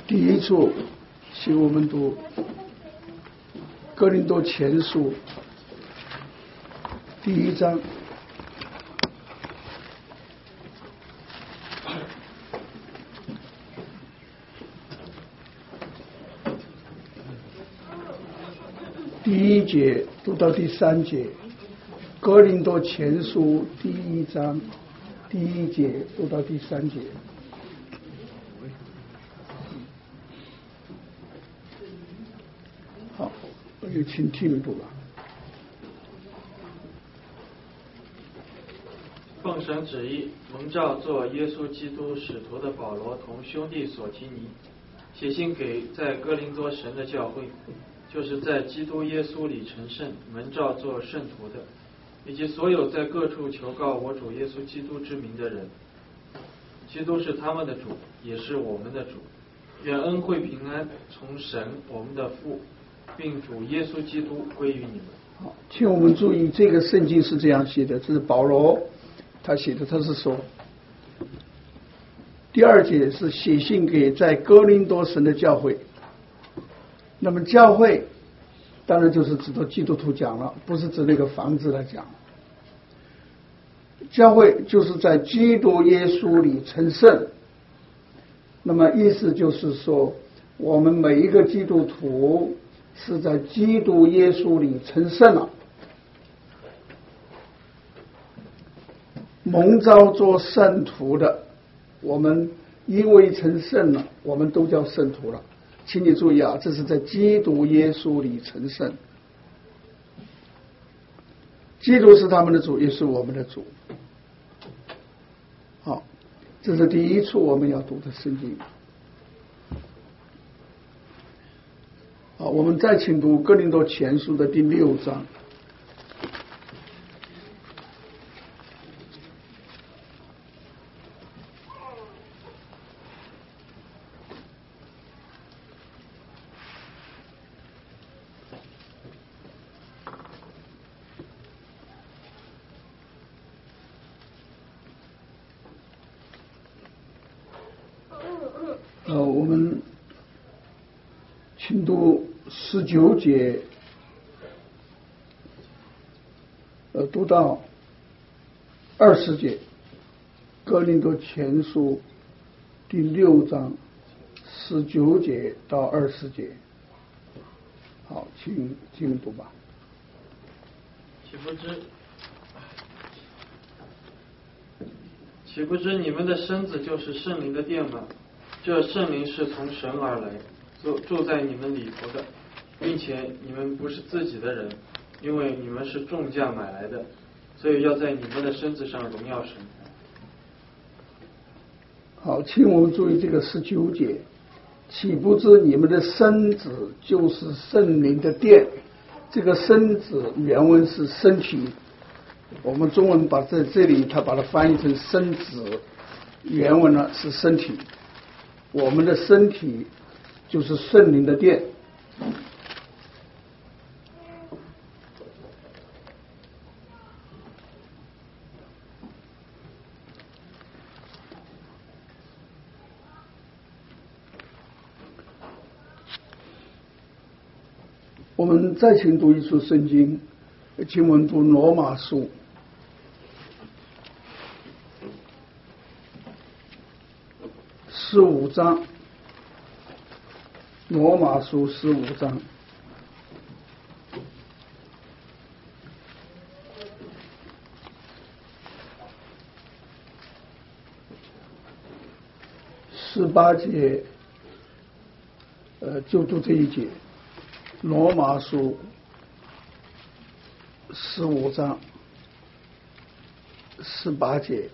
第一处，请我们读哥林多前书第1章。第1节读到第3节，哥林多前书第1章第1节读到第3节。好，我就请听读了。 奉神旨意，蒙召做耶稣基督使徒的保罗同兄弟所提尼，写信给在哥林多神的教会，就是在基督耶稣里成圣，蒙召做圣徒的，以及所有在各处求告我主耶稣基督之名的人。基督是他们的主，也是我们的主。愿恩惠平安从神我们的父，并主耶稣基督归于你们。 好，请我们注意，这个圣经是这样写的，这是保罗他写的，他是说，第2节是写信给在哥林多神的教会。那么教会当然就是指的基督徒讲了，不是指那个房子来讲。教会就是在基督耶稣里成圣，那么意思就是说，我们每一个基督徒是在基督耶稣里成圣了，蒙召做圣徒的，我们因为成圣了，我们都叫圣徒了。请你注意啊，这是在基督耶稣里成圣。基督是他们的主，也是我们的主。好，这是第一处我们要读的圣经。好，我们再请读哥林多前书的第6章。我们请读19节，读到20节，哥林多前书第6章19节到20节。好，请读吧。 岂不知你们的身子就是圣灵的殿吗？这圣灵是从神而来，住在你们里头的，并且你们不是自己的人，因为你们是重价买来的，所以要在你们的身子上荣耀神。 好，请我们注意这个19节，岂不知你们的身子就是圣灵的殿？这个身子原文是身体，我们中文把在这里他把它翻译成身子，原文呢是身体。我们的身体就是圣灵的殿。我们再请读一处圣经，请我们读罗马书15章，罗马书15章。18节，就读这一节。罗马书15章18节。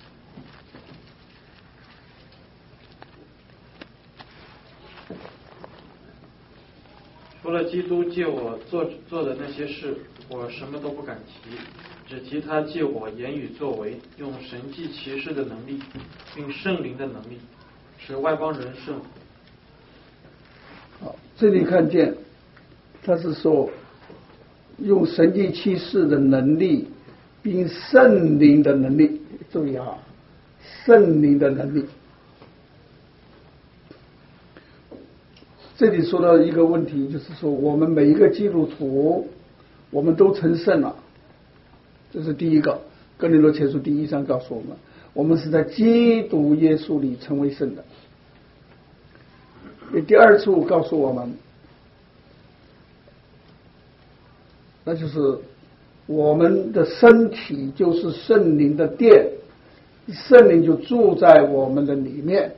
除了基督借我做的那些事，我什么都不敢提，只提他借我言语作为，用神迹奇事的能力，并圣灵的能力，使外邦人顺服。 好，这里看见他是说用神迹奇事的能力，并圣灵的能力。注意啊，圣灵的能力。 这里说到一个问题，就是说我们每一个基督徒，我们都成圣了，这是第一个。哥林多前书第1章告诉我们，我们是在基督耶稣里成为圣的。第二处告诉我们，那就是我们的身体就是圣灵的殿，圣灵就住在我们的里面。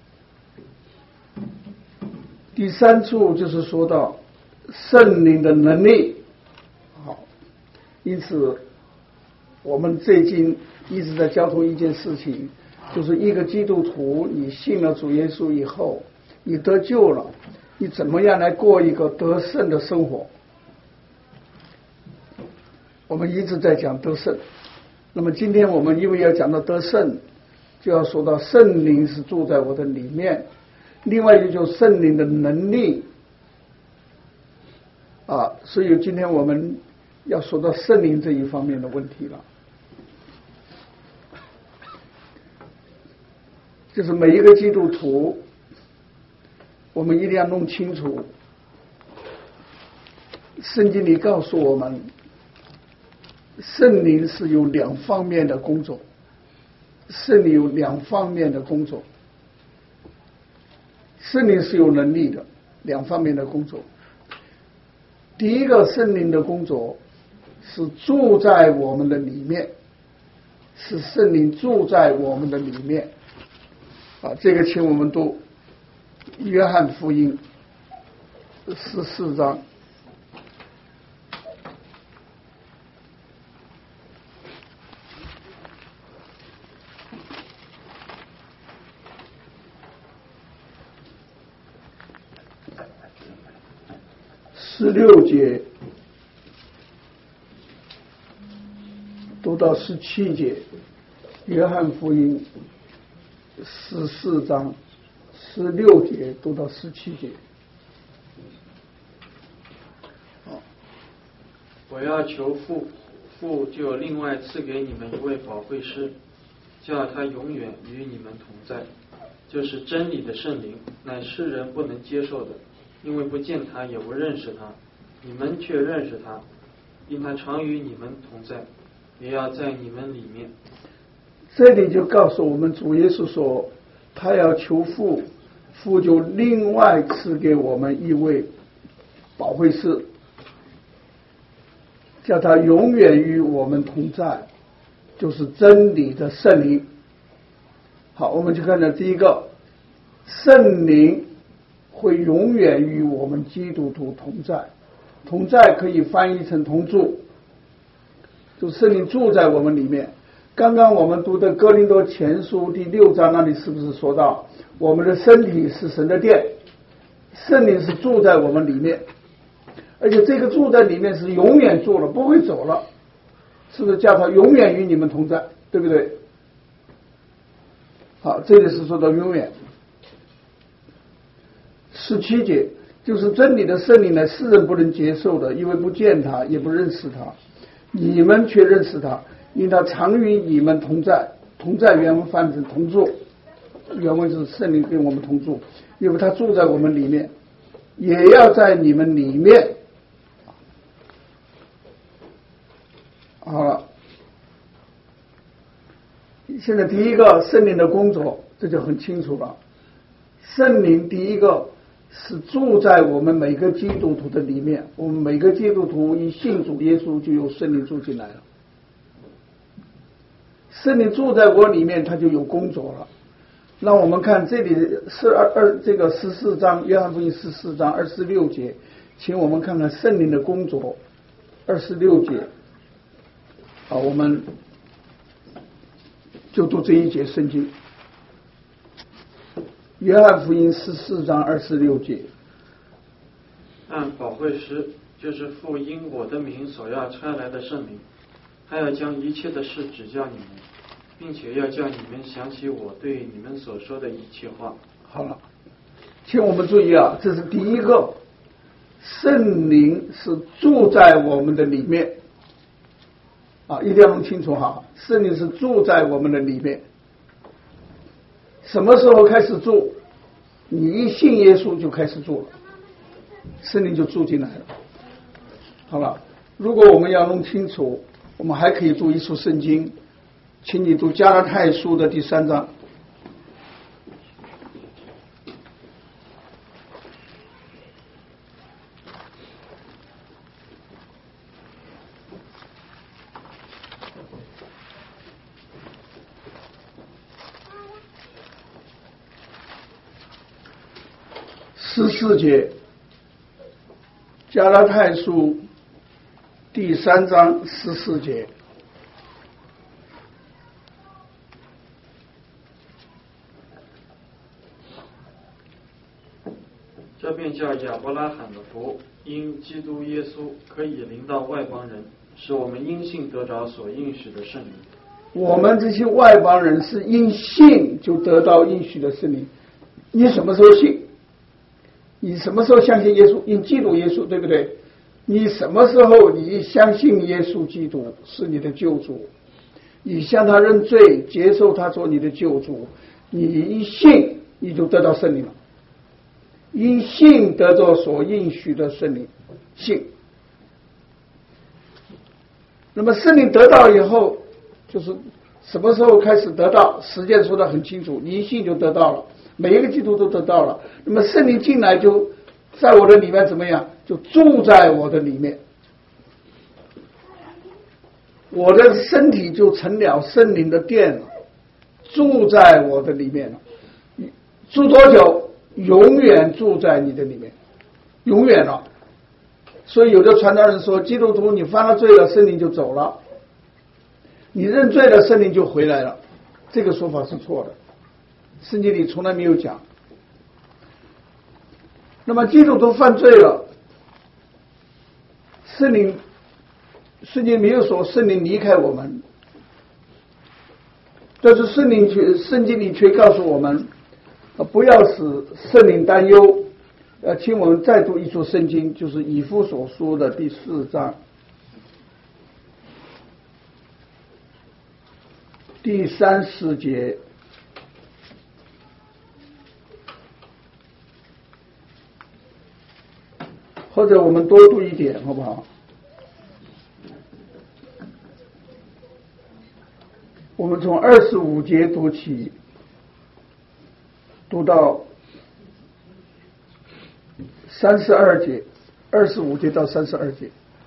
第三处就是说到圣灵的能力。好，因此我们最近一直在交通一件事情，就是一个基督徒，你信了主耶稣以后，你得救了，你怎么样来过一个得胜的生活？我们一直在讲得胜。那么今天我们因为要讲到得胜，就要说到圣灵是住在我的里面，另外一个就是圣灵的能力啊，所以今天我们要说到圣灵这一方面的问题了。就是每一个基督徒，我们一定要弄清楚，圣经里告诉我们，圣灵是有2方面的工作，圣灵有2方面的工作，圣灵是有能力的2方面的工作。第一个，圣灵的工作是住在我们的里面，是圣灵住在我们的里面啊，这个请我们读约翰福音14章。16节读到17节，约翰福音14章16节读到17节。 我要求父，父就另外赐给你们一位保惠师，叫他永远与你们同在，就是真理的圣灵，乃世人不能接受的，因为不见他也不认识他，你们却认识他，因他常与你们同在，也要在你们里面。 这里就告诉我们，主耶稣说他要求父，父就另外赐给我们一位保惠师，叫他永远与我们同在，就是真理的圣灵。好，我们就看到第一个，圣灵会永远与我们基督徒同在。同在可以翻译成同住，就圣灵住在我们里面。刚刚我们读的哥林多前书第6章那里是不是说到我们的身体是神的殿，圣灵是住在我们里面，而且这个住在里面是永远住了，不会走了，是不是叫他永远与你们同在，对不对？好，这里是说到永远。17节就是真理的圣灵呢，世人不能接受的，因为不见他也不认识他，你们却认识他，因他常与你们同在。同在原文翻成同住，原文是圣灵跟我们同住，因为他住在我们里面，也要在你们里面。好了，现在第一个圣灵的工作，这就很清楚了。圣灵第一个是住在我们每个基督徒的里面，我们每个基督徒一信主耶稣，就有圣灵住进来了。圣灵住在我里面，他就有工作了。让我们看这里这个14章，约翰福音14章26节，请我们看看圣灵的工作。26节，好，我们就读这一节圣经。约翰福音14章26节， 按保惠师，就是父因我的名所要差来的圣灵，他要将一切的事指教你们，并且要叫你们想起我对你们所说的一切话。 好了，请我们注意啊，这是第一个，圣灵是住在我们的里面啊，一定要弄清楚哈，圣灵是住在我们的里面。什么时候开始住？你一信耶稣就开始住了。 圣灵就住进来了。好了，如果我们要弄清楚，我们还可以读一处圣经，请你读加拉太书的第3章。14节，加拉太书第3章14节。 这便叫亚伯拉罕的福，因基督耶稣可以临到外邦人，使我们因信得着所应许的圣灵。 我们这些外邦人是因信就得到应许的圣灵。你什么时候信？你什么时候相信耶稣？因基督耶稣，对不对？你什么时候你相信耶稣基督是你的救主，你向他认罪，接受他做你的救主，你一信你就得到圣灵了。因信得着所应许的圣灵，信。那么圣灵得到以后，就是什么时候开始得到？时间说得很清楚，你一信就得到了，每一个基督都得到了。那么圣灵进来就在我的里面怎么样？就住在我的里面，我的身体就成了圣灵的殿了，住在我的里面了。住多久？永远住在你的里面，永远了。所以有的传道人说，基督徒你犯了罪了，圣灵就走了；你认罪了，圣灵就回来了。这个说法是错的，圣经里从来没有讲。那么基督徒犯罪了，圣经没有说圣灵离开我们，但是圣经里却告诉我们，不要使圣灵担忧。请我们再读一处圣经，就是以弗所书的第4章第3、4节。或者我们多读一点好不好？我们从25节读起，读到32节，25节到32节。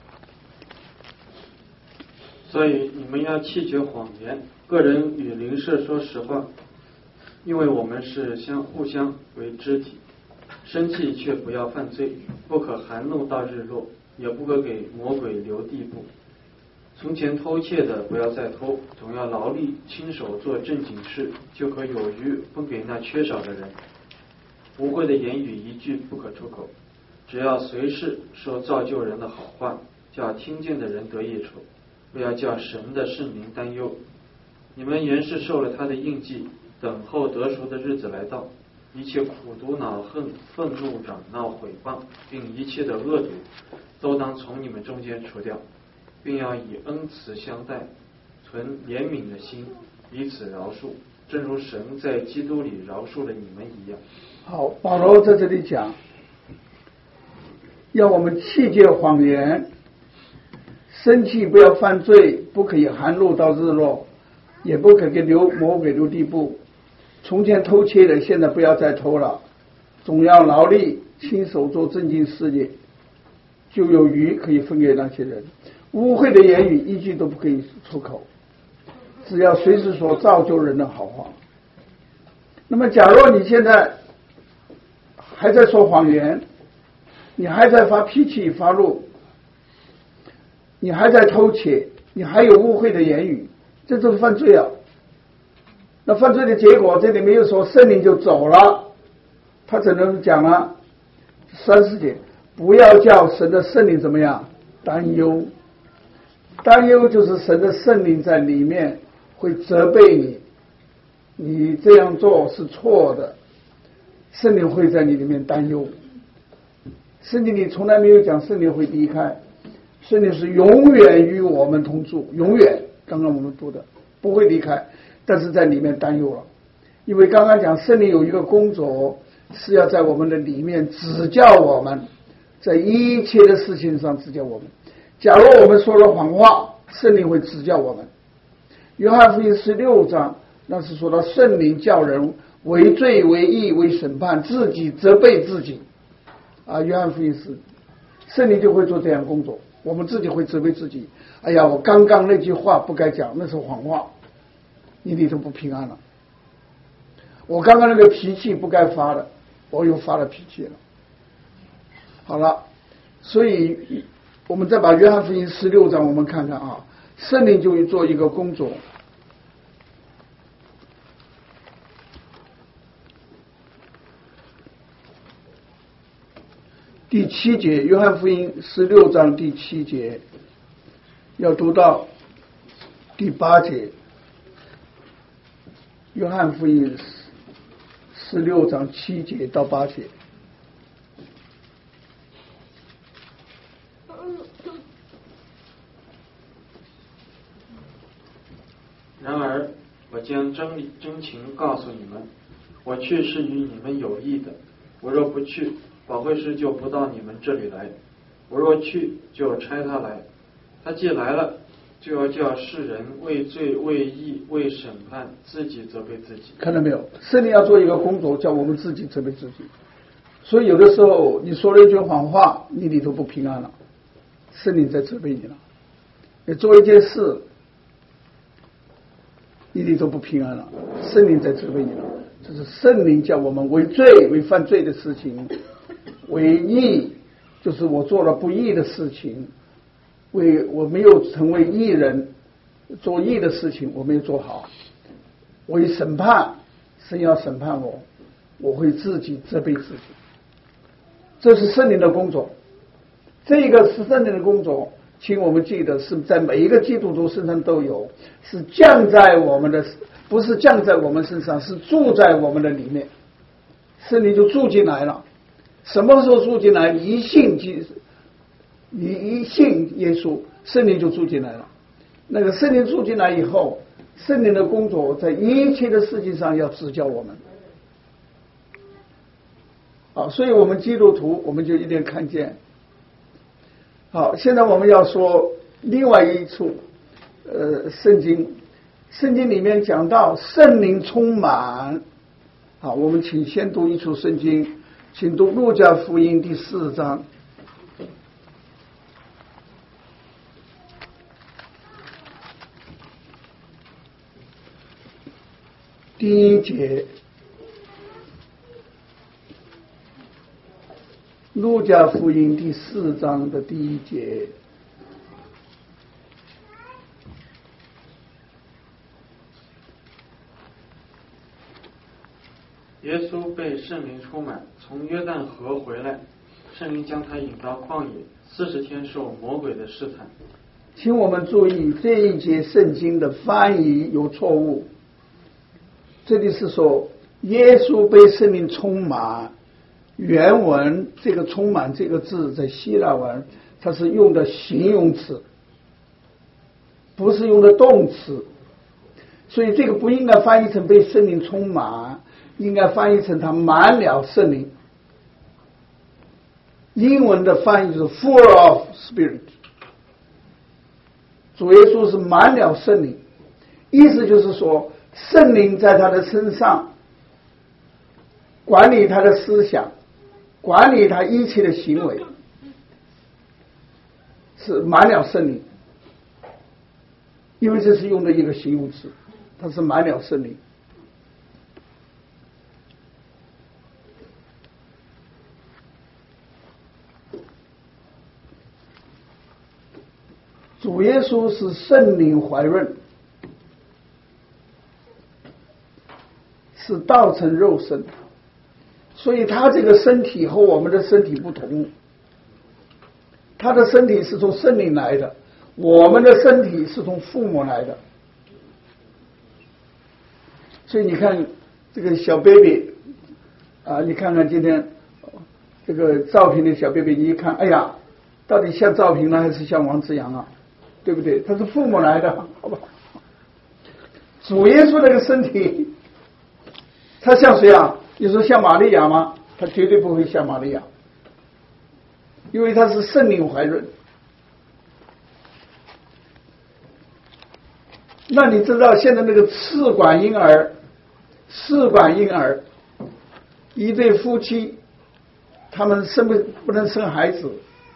所以你们要弃绝谎言，个人与邻舍说实话，因为我们是互相为肢体。生气却不要犯罪，不可含怒到日落，也不可给魔鬼留地步。从前偷窃的不要再偷，总要劳力亲手做正经事，就可有余分给那缺少的人。污秽的言语一句不可出口，只要随时说造就人的好话，叫听见的人得益处，不要叫神的圣灵担忧。你们原是受了他的印记，等候得赎的日子来到。一切苦毒恼恨愤怒嚷闹毁谤，并一切的恶毒，都当从你们中间除掉，并要以恩慈相待，存怜悯的心，彼此饶恕，正如神在基督里饶恕了你们一样。 好，保罗在这里讲，要我们弃绝谎言，生气不要犯罪，不可以含怒到日落，也不可给魔鬼留地步。从前偷窃的，现在不要再偷了，总要劳力亲手做正经事业，就有余可以分给那些人。污秽的言语一句都不可以出口，只要随时说造就人的好话。那么假若你现在还在说谎言，你还在发脾气发怒，你还在偷窃，你还有污秽的言语，这就是犯罪啊。那犯罪的结果，这里没有说圣灵就走了，他只能讲了30节，不要叫神的圣灵怎么样担忧。担忧就是神的圣灵在里面会责备你，你这样做是错的，圣灵会在你里面担忧。圣经里从来没有讲圣灵会离开，圣灵是永远与我们同住，永远，刚刚我们读的不会离开，但是在里面担忧了。因为刚刚讲圣灵有一个工作，是要在我们的里面指教我们， 在一切的事情上指教我们。假如我们说了谎话，圣灵会指教我们。约翰福音16章那是说到圣灵叫人为罪为义为审判，自己责备自己啊。约翰福音是圣灵就会做这样工作，我们自己会责备自己。哎呀，我刚刚那句话不该讲，那是谎话，你里头不平安了。我刚刚那个脾气不该发的，我又发了脾气了。好了，所以我们再把约翰福音16章我们看看啊，圣灵就做一个工作。第7节，约翰福音16章第7节，要读到第8节。约翰福音16章7节到8节。 然而，我将真情告诉你们，我去是与你们有益的。我若不去，保惠师就不到你们这里来；我若去，就差他来。他既来了，就要叫世人为罪、为义、为审判，自己责备自己。 看到没有？圣灵要做一个工作，叫我们自己责备自己。所以有的时候你说了一句谎话，你里头不平安了，圣灵在责备你了。你做一件事，你里头不平安了，圣灵在责备你了。这是圣灵叫我们为罪、为犯罪的事情，为义，就是我做了不义的事情，为我没有成为义人，做义的事情我没有做好，为审判，神要审判我，我会自己责备自己。这是圣灵的工作，这个是圣灵的工作，请我们记得是在每一个基督徒身上都有，是降在我们的，不是降在我们身上，是住在我们的里面，圣灵就住进来了。什么时候住进来？你一信耶稣，圣灵就住进来了。那个圣灵住进来以后，圣灵的工作在一切的事情上要指教我们。好，所以我们基督徒我们就一定看见。好，现在我们要说另外一处圣经里面讲到圣灵充满。好，我们请先读一处圣经，请读路加福音第4章第1节。路加福音第4章的第1节。 耶稣被圣灵充满，从约旦河回来，圣灵将他引到旷野，40天受魔鬼的试探。 请我们注意这一节圣经的翻译有错误，这里是说耶稣被圣灵充满，原文这个充满这个字在希腊文它是用的形容词，不是用的动词，所以这个不应该翻译成被圣灵充满，应该翻译成他满了圣灵。英文的翻译就是 full of spirit， 主耶稣是满了圣灵，意思就是说圣灵在他的身上管理他的思想，管理他一切的行为，是满了圣灵，因为这是用的一个形容词，它是满了圣灵。主耶稣是圣灵怀孕，是道成肉身，所以他这个身体和我们的身体不同，他的身体是从圣灵来的，我们的身体是从父母来的。所以你看这个小 baby 啊，你看看今天这个照片的小 baby， 你一看，哎呀，到底像赵平呢还是像王志阳啊？对不对？他是父母来的，好吧？主耶稣那个身体，他像谁啊？你说像玛利亚吗？他绝对不会像玛利亚。 因为他是圣灵怀孕。那你知道现在那个试管婴儿，一对夫妻，他们不能生孩子，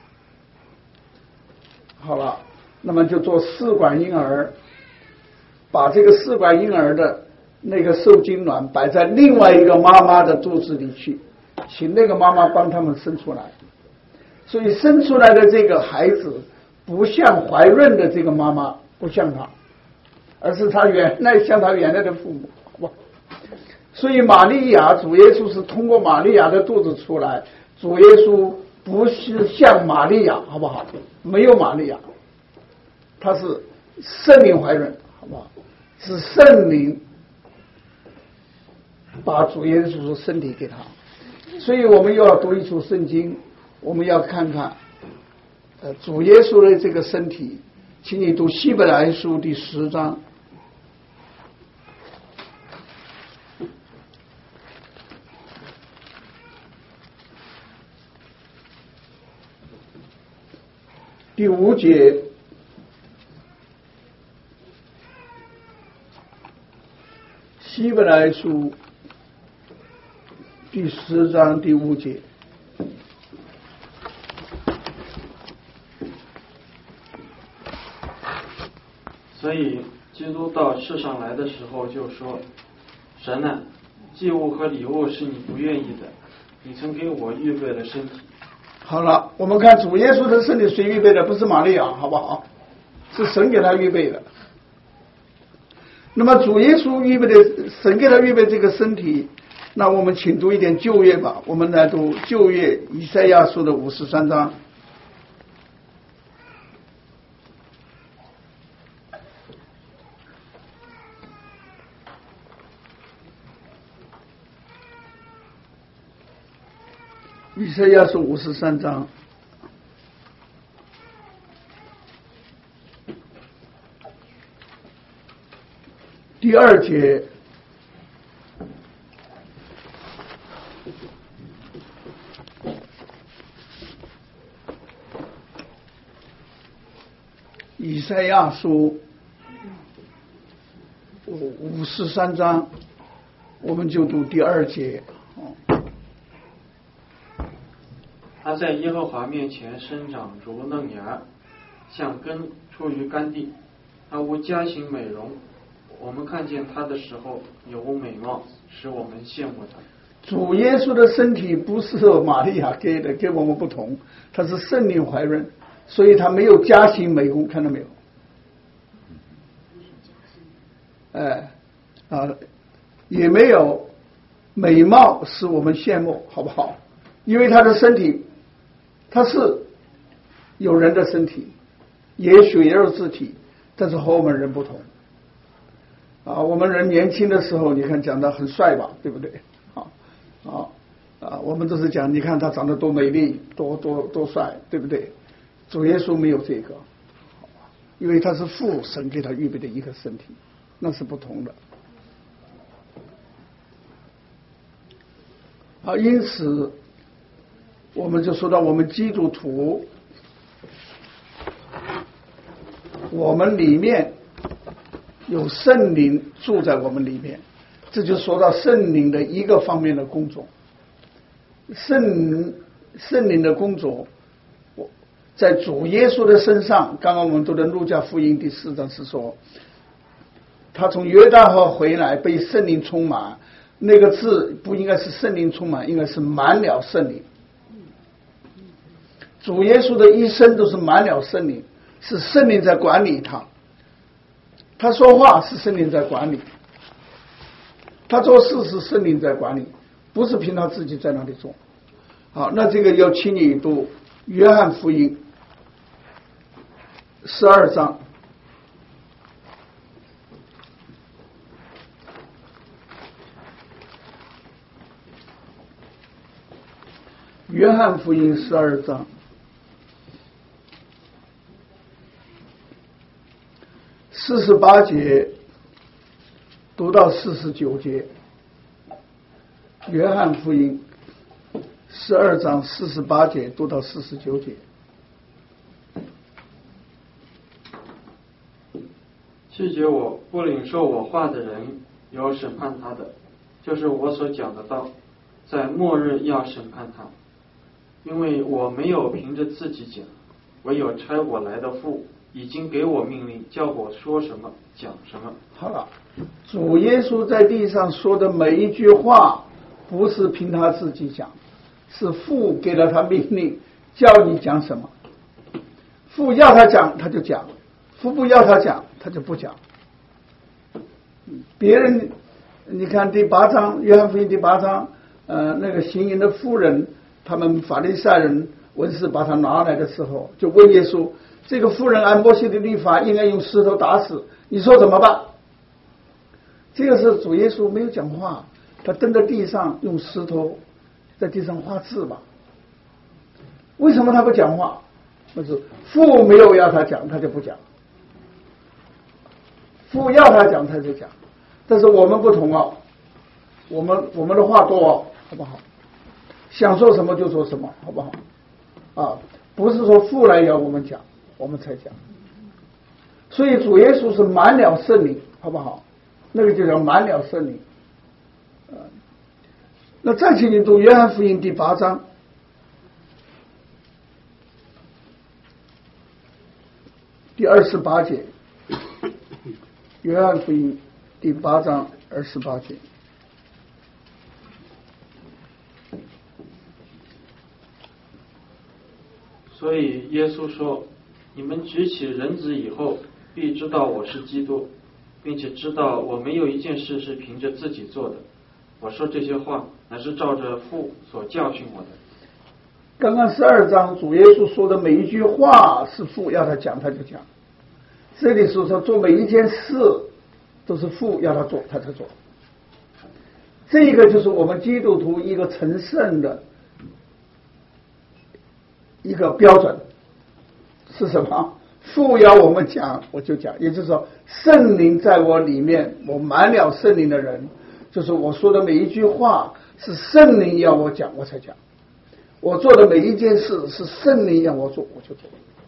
好了，那么就做试管婴儿，把这个试管婴儿的那个受精卵摆在另外一个妈妈的肚子里去，请那个妈妈帮他们生出来。所以生出来的这个孩子不像怀孕的这个妈妈，不像他，而是他原来像他原来的父母，好不好？所以玛利亚，主耶稣是通过玛利亚的肚子出来，主耶稣不是像玛利亚，好不好？没有玛利亚，他是圣灵怀孕，好不好？是圣灵把主耶稣的身体给他。所以我们又要读一处圣经，我们要看看主耶稣的这个身体，请你读希伯来书第10章。第5节，希伯来书第10章第5节。 所以基督到世上来的时候就说：神啊，祭物和礼物是你不愿意的，你曾给我预备了身体。 好了，我们看主耶稣的身体谁预备的？不是玛利亚，好不好？是神给他预备的。那么主耶稣预备的，神给他预备这个身体，那我们请读一点旧约吧。我们来读旧约以赛亚书的53章。以赛亚书53章第2节，以赛亚书53章，我们就读第2节。 他在耶和华面前生长如嫩芽，像根出于干地。他无佳形美容，我们看见他的时候有无美貌，使我们羡慕他。 主耶稣的身体不是玛利亚给的，跟我们不同，他是圣灵怀孕，所以他没有佳形美容，看到没有？也没有美貌使我们羡慕，好不好？因为他的身体，他是有人的身体，也血肉之体，但是和我们人不同。我们人年轻的时候，你看讲的很帅吧，对不对？我们都是讲，你看他长得多美丽，多帅，对不对？主耶稣没有这个，因为他是父神给他预备的一个身体，那是不同的。因此我们就说到我们基督徒，我们里面有圣灵住在我们里面，这就说到圣灵的一个方面的工作。圣灵的工作在主耶稣的身上，刚刚我们读的路加福音第4章是说，他从约旦河回来被圣灵充满，那个字不应该是圣灵充满，应该是满了圣灵。主耶稣的一生都是满了圣灵，是圣灵在管理他，他说话是圣灵在管理，他做事是圣灵在管理，不是凭他自己在那里做。好，那这个要请你读约翰福音12章。约翰福音12章48节读到49节。约翰福音 12章48节读到49节。 拒绝我不领受我话的人，有审判他的，就是我所讲的道，在末日要审判他。因为我没有凭着自己讲，唯有差我来的父已经给我命令，叫我说什么讲什么。 好了，主耶稣在地上说的每一句话，不是凭他自己讲，是父给了他命令，叫你讲什么。父要他讲他就讲，父不要他讲他就不讲。别人你看第8章约翰福音第8章那个行淫的妇人，他们法利赛人文士把他拿来的时候，就问耶稣，这个妇人按摩西的律法应该用石头打死，你说怎么办？这个是主耶稣没有讲话，他蹲在地上用石头在地上画字吧。为什么他不讲话？就是父没有要他讲，他就不讲，父要他讲他就讲。但是我们不同啊，我们的话多啊，好不好？想说什么就说什么，好不好？啊，不是说父来要我们讲，我们才讲。所以主耶稣是满了圣灵，好不好？那个就叫满了圣灵。那再请你读约翰福音第8章。第28节，约翰福音第8章28节。 所以耶稣说，你们举起人子以后，必知道我是基督，并且知道我没有一件事是凭着自己做的。我说这些话乃是照着父所教训我的。 刚刚12章主耶稣说的每一句话是父要他讲他就讲，这里说做每一件事都是父要他做他才做。这个就是我们基督徒一个成圣的一个标准是什么？父要我们讲我就讲，也就是说圣灵在我里面，我满了圣灵的人，就是我说的每一句话是圣灵要我讲我才讲，我做的每一件事是圣灵让我做我就做，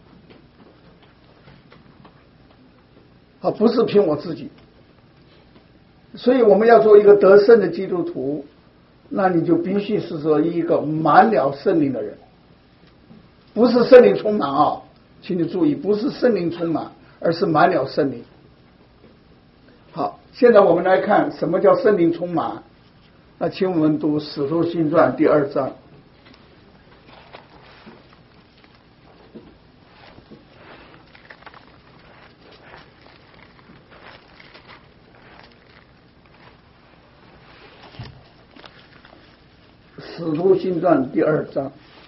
好，不是凭我自己。所以我们要做一个得胜的基督徒，那你就必须是说一个满了圣灵的人，不是圣灵充满啊，请你注意，不是圣灵充满，而是满了圣灵。好，现在我们来看什么叫圣灵充满。那请我们读《使徒行传》第2章。《使徒行传》第2章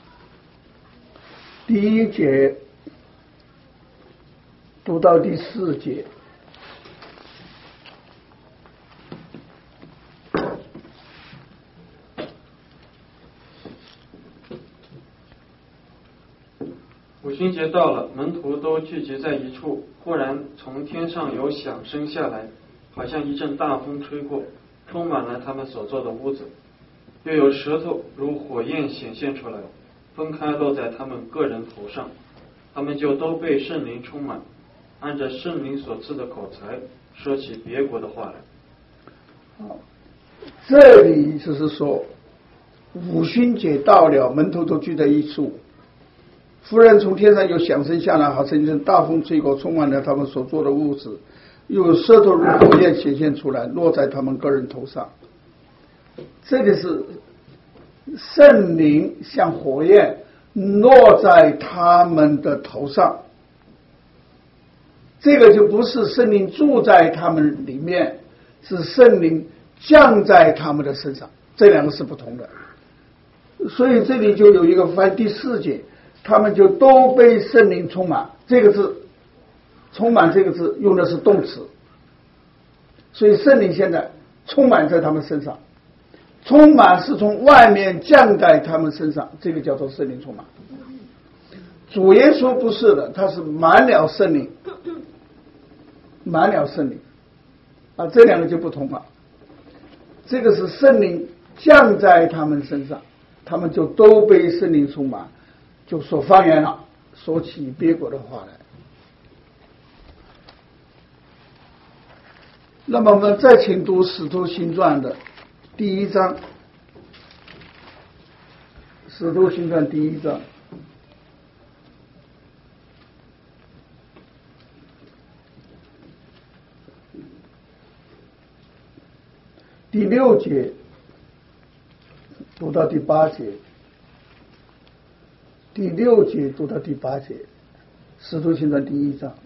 第1节读到第4节。 五旬节到了，门徒都聚集在一处，忽然从天上有响声下来，好像一阵大风吹过，充满了他们所坐的屋子。又有舌头如火焰显现出来，分开落在他们个人头上，他们就都被圣灵充满，按着圣灵所赐的口才说起别国的话来。 这里就是说五旬节到了，门徒都聚在一处，忽然从天上有响声下来，好像一阵大风吹过，充满了他们所坐的屋子，又有舌头如火焰显现出来，落在他们个人头上。这里是圣灵像火焰落在他们的头上，这个就不是圣灵住在他们里面，是圣灵降在他们的身上，这两个是不同的。所以这里就有一个翻第4节，他们就都被圣灵充满。这个字充满这个字用的是动词，所以圣灵现在充满在他们身上，充满是从外面降在他们身上，这个叫做圣灵充满。主耶稣不是的，他是满了圣灵，满了圣灵啊，这两个就不同了。这个是圣灵降在他们身上， 他们就都被圣灵充满，就说方言了，说起别国的话来。那么我们再请读《使徒行传》的第1章，《使徒行传》第1章。第6节读到第8节，第6节读到第8节，使徒行传第1章。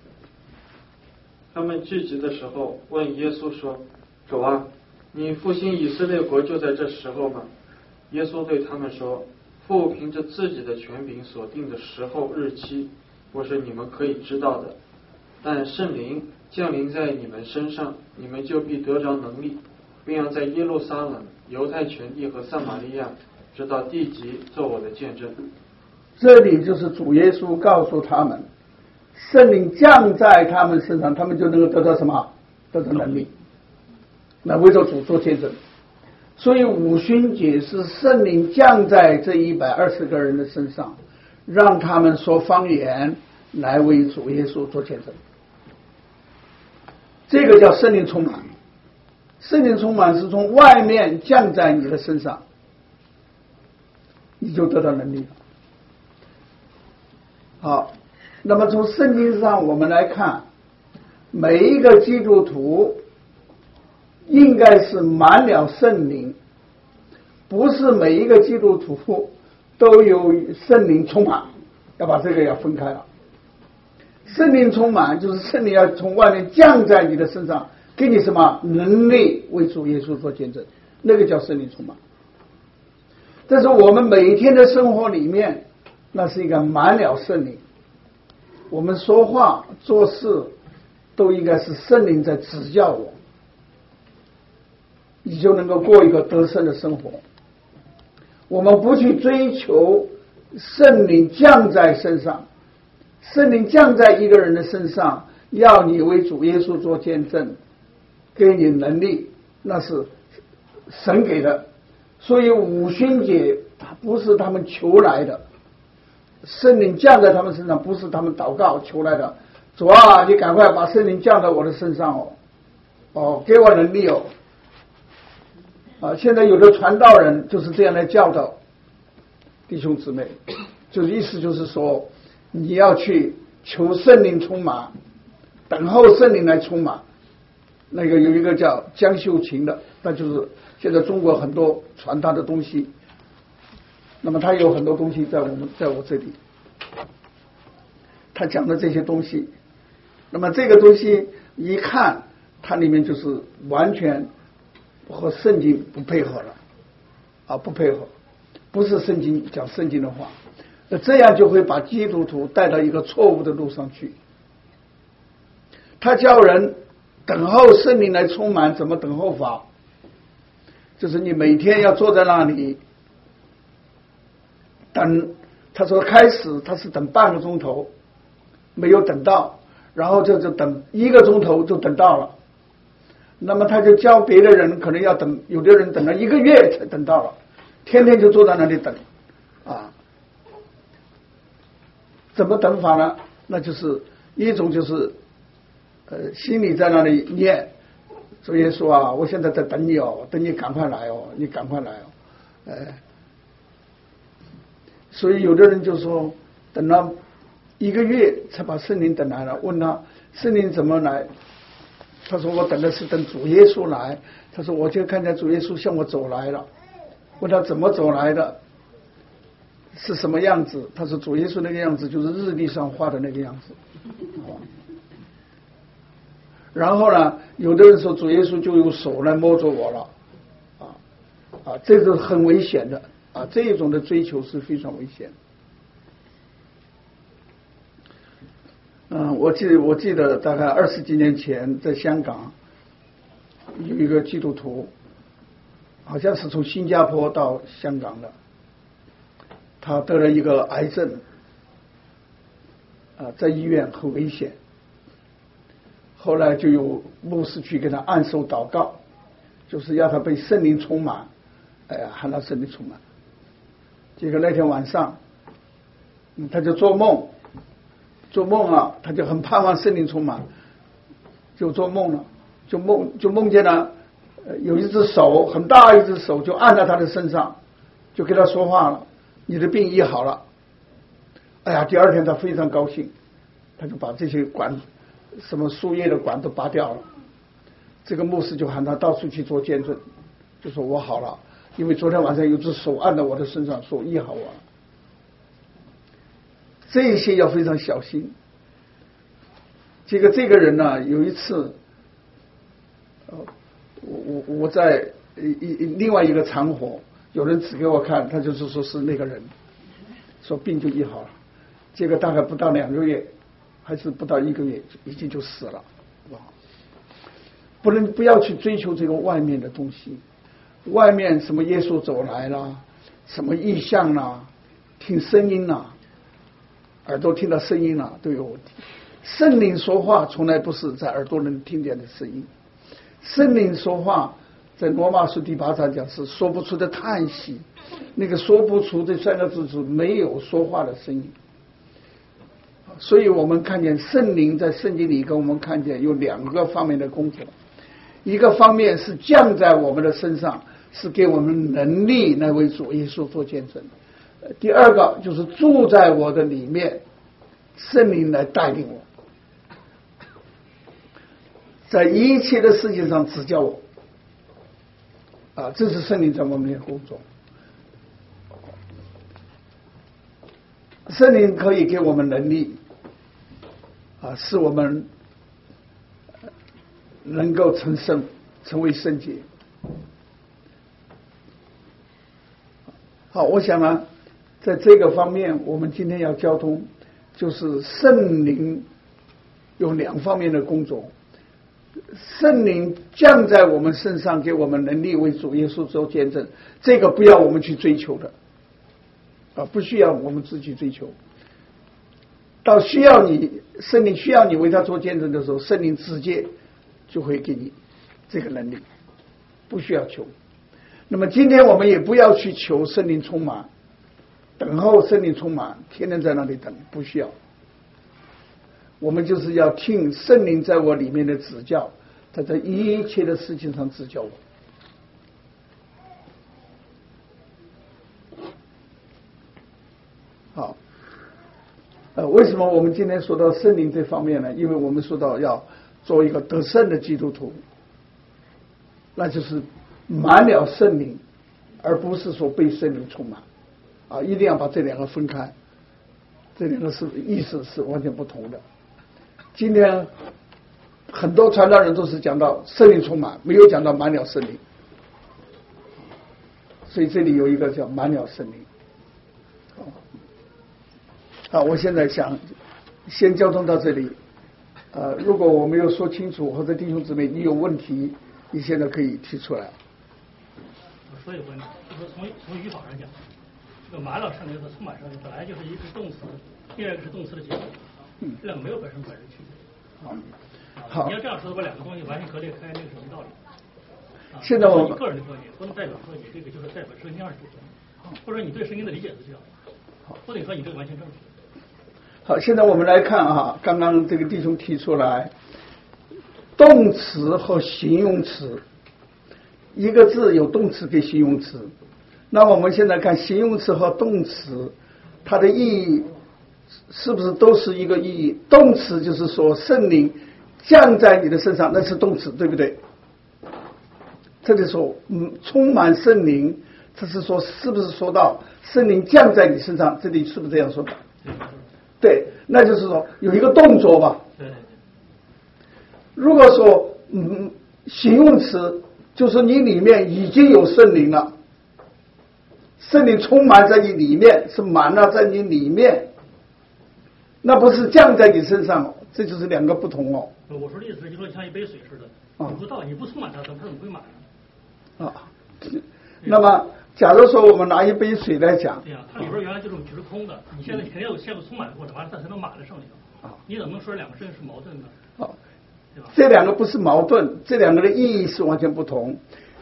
他们聚集的时候，问耶稣说：“主啊，你复兴以色列国就在这时候吗？”耶稣对他们说：“父凭着自己的权柄所定的时候日期，不是你们可以知道的。但圣灵降临在你们身上，你们就必得着能力，并要在耶路撒冷、犹太全地和撒玛利亚，直到地极，做我的见证。” 这里就是主耶稣告诉他们，圣灵降在他们身上，他们就能够得到什么？得到能力，来为着主做见证。所以五旬节是圣灵降在这120个人的身上，让他们说方言，来为主耶稣做见证。这个叫圣灵充满。圣灵充满是从外面降在你的身上，你就得到能力了。好，那么从圣经上我们来看，每一个基督徒应该是满了圣灵，不是每一个基督徒都有圣灵充满，要把这个要分开了。圣灵充满就是圣灵要从外面降在你的身上，给你什么能力为主耶稣做见证，那个叫圣灵充满。但是我们每一天的生活里面，那是一个满了圣灵，我们说话做事都应该是圣灵在指教我，你就能够过一个得胜的生活。我们不去追求圣灵降在身上，圣灵降在一个人的身上，要你为主耶稣做见证，给你能力，那是神给的。所以五旬节它不是他们求来的，圣灵降在他们身上不是他们祷告求来的。主啊，你赶快把圣灵降在我的身上给我能力现在有的传道人就是这样来教导弟兄姊妹，就是意思就是说，你要去求圣灵充满，等候圣灵来充满。那个有一个叫江秀琴的，那就是现在中国很多传他的东西，那么他有很多东西在我这里，他讲的这些东西，那么这个东西一看，它里面就是完全和圣经不配合了不配合，不是圣经讲圣经的话，这样就会把基督徒带到一个错误的路上去。他叫人等候圣灵来充满，怎么等候法？就是你每天要坐在那里等，他说开始他是等半个钟头，没有等到，然后就等1个钟头就等到了，那么他就教别的人可能要等，有的人等了1个月才等到了，天天就坐在那里等怎么等法呢？那就是一种就是心里在那里念主耶稣啊，我现在在等你等你赶快来你赶快来所以有的人就说等了1个月才把圣灵等来了，问他圣灵怎么来，他说我等的是等主耶稣来，他说我就看见主耶稣向我走来了，问他怎么走来的，是什么样子，他说主耶稣那个样子就是日历上画的那个样子然后呢，有的人说主耶稣就用手来摸着我了这个很危险的这一种的追求是非常危险我记得大概20几年前在香港有一个基督徒，好像是从新加坡到香港的，他得了一个癌症在医院很危险，后来就有牧师去给他按手祷告，就是要他被圣灵充满，喊他圣灵充满。 结果那天晚上，他就做梦啊，他就很盼望圣灵充满，就做梦了，就梦见了，有一只手很大一只手就按在他的身上，就跟他说话了，你的病医好了。哎呀，第二天他非常高兴，他就把这些管什么输液的管都拔掉了。这个牧师就喊他到处去做见证，就说我好了，因为昨天晚上有只手按在我的身上，说医好我了。这些要非常小心。这个人呢，有一次，我在另外一个场合，有人指给我看，他就是说是那个人，说病就医好了。结果大概不到2个月，还是不到1个月，已经就死了。不要去追求这个外面的东西，外面什么耶稣走来了，什么异象啦，听声音啦，耳朵听到声音啦都有问题。圣灵说话从来不是在耳朵能听见的声音，圣灵说话在罗马书第8章讲是说不出的叹息，那个说不出这3个字是没有说话的声音。所以我们看见圣灵在圣经里跟我们看见有2个方面的工作，一个方面是降在我们的身上，是给我们能力来为主耶稣做见证；第二个就是住在我的里面，圣灵来带领我，在一切的事情上指教我。这是圣灵在我们的工作。圣灵可以给我们能力，使我们能够成圣，成为圣洁。好，我想呢，在这个方面，我们今天要交通，就是圣灵有2方面的工作。圣灵降在我们身上，给我们能力为主耶稣做见证，这个不要我们去追求的。不需要我们自己追求，到需要你，圣灵需要你为他做见证的时候，圣灵直接就会给你这个能力，不需要求。那么今天我们也不要去求圣灵充满，等候圣灵充满，天天在那里等，不需要。我们就是要听圣灵在我里面的指教，他在一切的事情上指教我。好，为什么我们今天说到圣灵这方面呢？因为我们说到要做一个得胜的基督徒，那就是满了圣灵，而不是说被圣灵充满。一定要把这2个分开，这2个意思是完全不同的。今天很多传道人都是讲到圣灵充满，没有讲到满了圣灵，所以这里有一个叫满了圣灵。好，我现在想先交通到这里。如果我没有说清楚，或者弟兄姊妹你有问题，你现在可以提出来。 我说一个问题，就是从语法上讲，这个满了圣灵和充满圣灵本来就是一个是动词，第二个是动词的结果，这2个没有本身区别。好，你要这样说的话，2个东西完全可裂开，那个是没道理。 现在我你个人的观点不能代表说你这个就是代表圣经2主观，或者你对圣经的理解是这样，或者你说你这个完全正确。 好，现在我们来看刚刚这个弟兄提出来，动词和形容词，一个字有动词跟形容词。那我们现在看形容词和动词，它的意义是不是都是一个意义？动词就是说圣灵降在你的身上，那是动词，对不对？这里说充满圣灵，这是说是不是说到圣灵降在你身上？这里是不是这样说的？对，那就是说有一个动作吧。 对。 如果说形容词，就是你里面已经有圣灵了，圣灵充满在你里面，是满了在你里面，那不是降在你身上，这就是2个不同哦。 我说的意思就是说像一杯水似的，你不倒，你不充满它，怎么会满呢？ 那么假如说我们拿一杯水来讲， 对呀，它里边原来就是空的，你现在肯定有先有充满的过程，完了它才能满了剩下。你怎么能说2个事情是矛盾呢？ 这2个不是矛盾，这2个的意义是完全不同。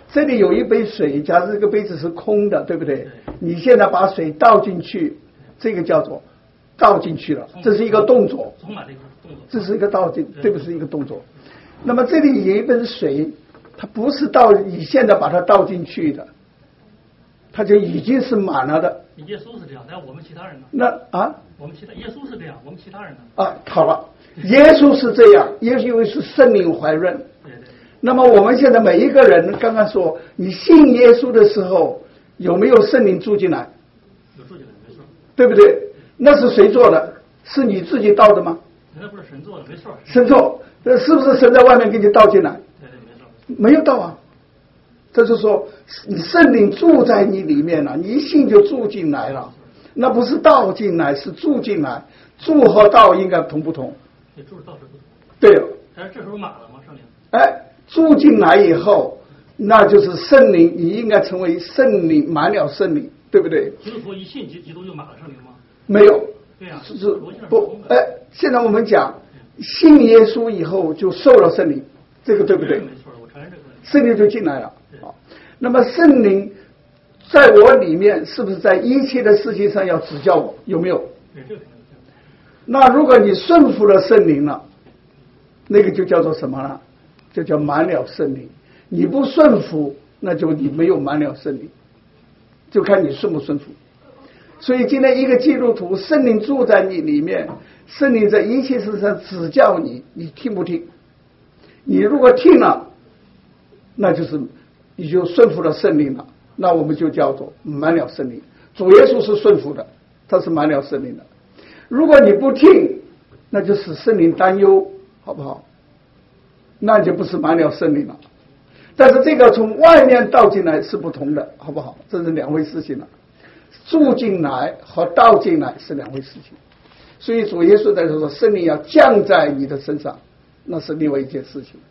这里有一杯水，假如这个杯子是空的，对不对？你现在把水倒进去，这个叫做倒进去了，这是一个动作。 充满了一个动作。 这是一个倒进，这个是一个动作。那么这里有一杯水，它不是你现在把它倒进去的，它就已经是满了的。 耶稣是这样，但我们其他人呢？ 我们耶稣是这样，我们其他人呢？ 好了，耶稣是这样，耶稣因为是圣灵怀孕。 对。 那么我们现在每一个人，刚刚说你信耶稣的时候，有没有圣灵住进来？ 有住进来，没错。 对不对？那是谁做的？是你自己倒的吗？ 那不是神做的，没错。 神做，是不是神在外面给你倒进来？ 对，没错。 没有倒啊。这就是说，你圣灵住在你里面了，你一信就住进来了。那不是倒进来，是住进来。住和倒应该同不同？ 也住倒是不同。 对了。 但是这时候满了吗？圣灵？ 住进来以后，那就是圣灵，你应该成为圣灵，满了圣灵，对不对？ 基督徒一信基督就满了圣灵吗？ 没有。 对呀。 是不？现在我们讲信耶稣以后就受了圣灵，这个对不对？ 没错，我承认这个。 圣灵就进来了。好，那么圣灵在我里面，是不是在一切的事情上要指教我？有没有？ 对，这个。 那如果你顺服了圣灵了，那个就叫做什么呢？就叫满了圣灵。你不顺服，那就你没有满了圣灵，就看你顺不顺服。所以今天一个基督徒，圣灵住在你里面，圣灵在一切事上指教你，你听不听？你如果听了，那就是你就顺服了圣灵了，那我们就叫做满了圣灵。主耶稣是顺服的，他是满了圣灵的。如果你不听，那就使圣灵担忧，好不好？那就不是满了圣灵了。但是这个从外面倒进来是不同的，好不好？这是两回事情了。住进来和倒进来是两回事情。所以主耶稣在说，圣灵要降在你的身上，那是另外一件事情。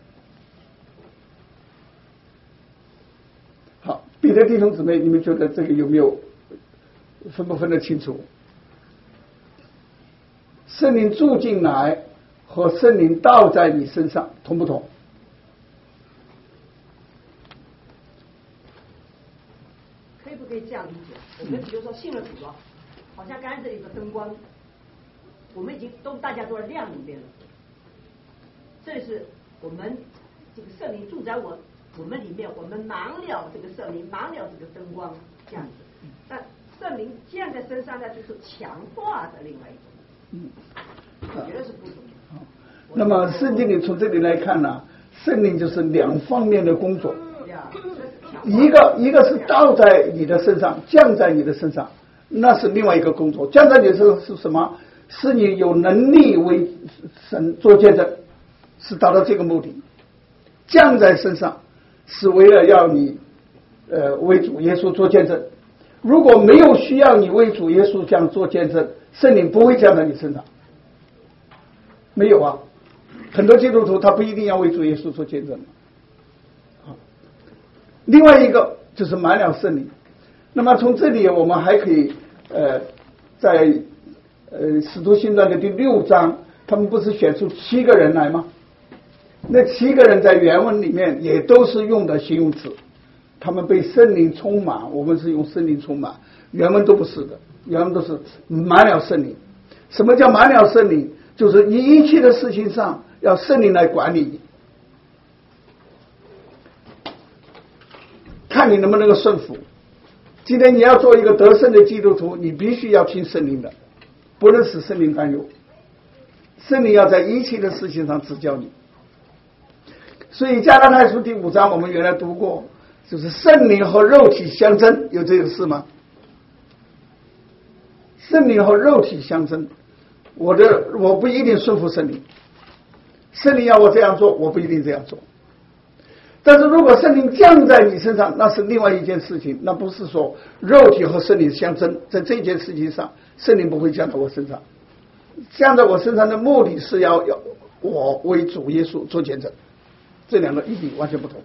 好，彼得弟兄姊妹，你们觉得这个有没有分不分得清楚？圣灵住进来和圣灵倒在你身上同不同？ 可以不可以这样理解？我们比如说信了主了，好像刚才这里的灯光，我们已经大家都在亮里面了。这是我们这个圣灵住在我们里面，我们满了这个圣灵，满了这个灯光这样子。但圣灵降在身上呢，就是强化的另外一种。我觉得是不同的。 那么圣经里从这里来看呢，圣灵就是两方面的工作。一个是倒在你的身上，降在你的身上，那是另外一个工作。降在你的身上是什么？是你有能力为神做见证，是达到这个目的。降在身上是为了要你为主耶稣做见证。如果没有需要你为主耶稣这样做见证，圣灵不会降在你身上。没有啊，很多基督徒他不一定要为主耶稣做见证。另外一个就是满了圣灵。那么从这里我们还可以在使徒行传的第6章，他们不是选出7个人来吗？那7个人在原文里面也都是用的形容词，他们被圣灵充满，我们是用圣灵充满，原文都不是的，原文都是满了圣灵。什么叫满了圣灵？就是你一切的事情上要圣灵来管理你，看你能不能够顺服。今天你要做一个得胜的基督徒，你必须要听圣灵的，不能使圣灵担忧。圣灵要在一切的事情上指教你。所以加拉太书第5章我们原来读过，就是圣灵和肉体相争，有这个事吗？圣灵和肉体相争，我不一定顺服圣灵，圣灵要我这样做，我不一定这样做。但是如果圣灵降在你身上，那是另外一件事情，那不是说肉体和圣灵相争，在这件事情上圣灵不会降在我身上。降在我身上的目的是要我为主耶稣做见证，这两个意义完全不同。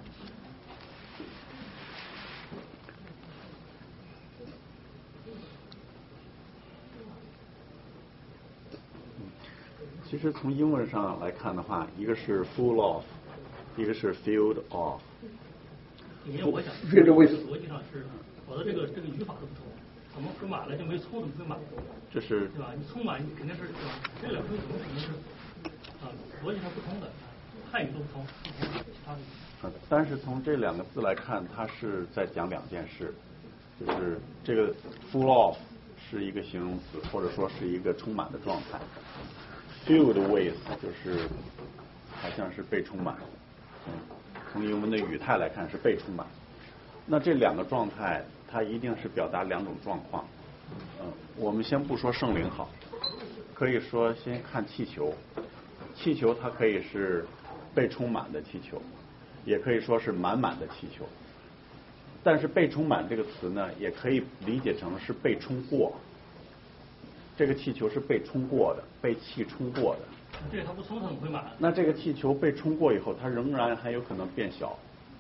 其实从英文上来看的话，一个是 full of， 一个是 filled of。 因为我想别的为什么？ 逻辑上是，我的这个语法是不同，我们回马了就没粗的回马， 这是对吧？你粗马你肯定是对吧？这两种语种肯定是逻辑上不通的，汉语都不通，其他的。 但是从这两个字来看，它是在讲两件事，就是这个 full of 是一个形容词，或者说是一个充满的状态 ，filled with 就是好像是被充满。从英文的语态来看是被充满。那这两个状态，它一定是表达两种状况。我们先不说圣灵好，可以说先看气球。气球它可以是被充满的气球，也可以说是满满的气球。但是被充满这个词呢，也可以理解成是被冲过。这个气球是被冲过的，被气冲过的。 对，它不冲它会满。 那这个气球被冲过以后，它仍然还有可能变小。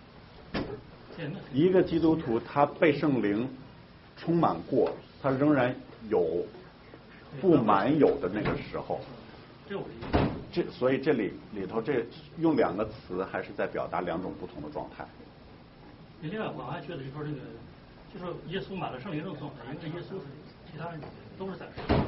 一个基督徒他被圣灵充满过，他仍然有不满有的那个时候。所以这里头这用两个词还是在表达两种不同的状态。 另外我还觉得就说这个，就说耶稣满了圣灵这种状态，因为耶稣是其他人都是暂时的。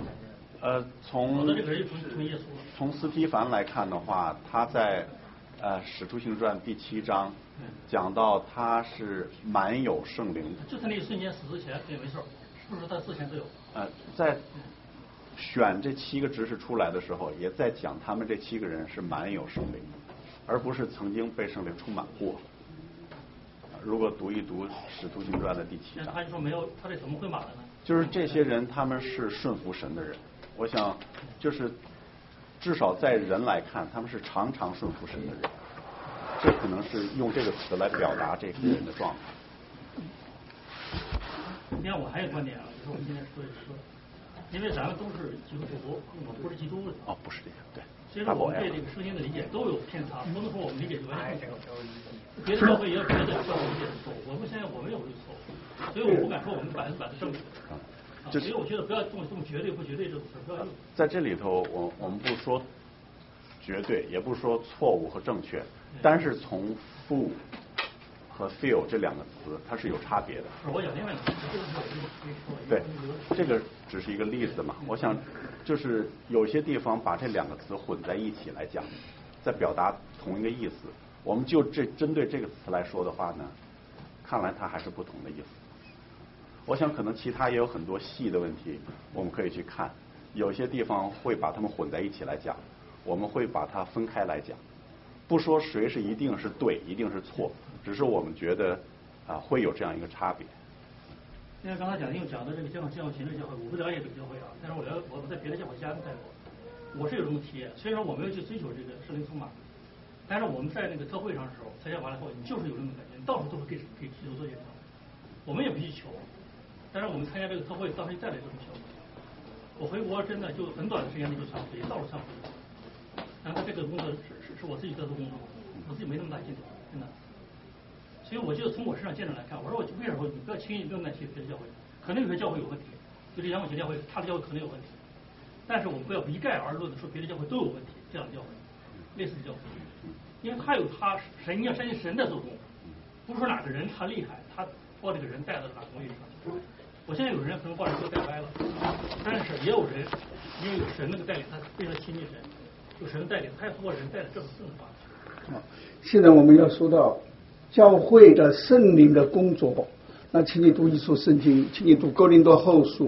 从斯提凡来看的话，他在使徒行传第7章讲到他是满有圣灵的。 就在那一瞬间死之前也没事，是不是他之前都有？ 在选这7个执事出来的时候，也在讲他们这7个人是满有圣灵的，而不是曾经被圣灵充满过。如果读一读使徒行传的第7章， 他就说没有，他这怎么会满了呢？ 就是这些人他们是顺服神的人，我想就是至少在人来看，他们是常常顺服神的人，这可能是用这个词来表达这些人的状态。 另外我还有观点啊，就是我们今天说一说，因为咱们都是基督徒，我们不是基督的。 不是这个，对。 其实我们对这个圣经的理解都有偏差，不能说我们理解就完全错误。别的教会也有别的教会理解的错误，我们现在我们有这个错误，所以我不敢说我们100%的正确。所以我觉得不要用这种绝对不绝对这种词，不要用。 在这里头，我们不说绝对，也不说错误和正确，但是从 full 和 fill 这两个词，它是有差别的。 我讲另外一个词， 对，这个只是一个例子嘛。我想就是有些地方把这两个词混在一起来讲，在表达同一个意思。我们就针对这个词来说的话呢，看来它还是不同的意思。我想可能其他也有很多细的问题，我们可以去看。有些地方会把它们混在一起来讲，我们会把它分开来讲。不说谁是一定是对，一定是错，只是我们觉得会有这样一个差别。 因为刚才讲的这个教会群的教会，我不了解这个教会啊，但是我在别的教会家待过，我是有这种体验。虽然说我没有去追求这个圣灵充满，但是我们在那个特会上的时候，参加完了后，你就是有这种感觉，你到处都是给基督做见证。我们也不去求，但是我们参加这个特会，当时带来这种效果。我回国真的就很短的时间内就上会，到处上会。然后这个工作是我自己在做工作，我自己没那么大劲头，真的。所以我就从我身上见证来看，我说我为什么你不要轻易不要去别的教会，可能有些教会有问题，就这杨永杰教会，他的教会可能有问题，但是我们不要一概而论的说别的教会都有问题，这样的教会，类似的教会，因为他有他神，你要相信神在做工，不是说哪个人他厉害，他把这个人带到哪个位置上去。我现在有人可能把人都带歪了，但是也有人因为有神那个带领，他非常亲近神，有神的带领，他也把人带的正法。 现在我们要说到教会的圣灵的工作，那请你读一处圣经，请你读哥林多后书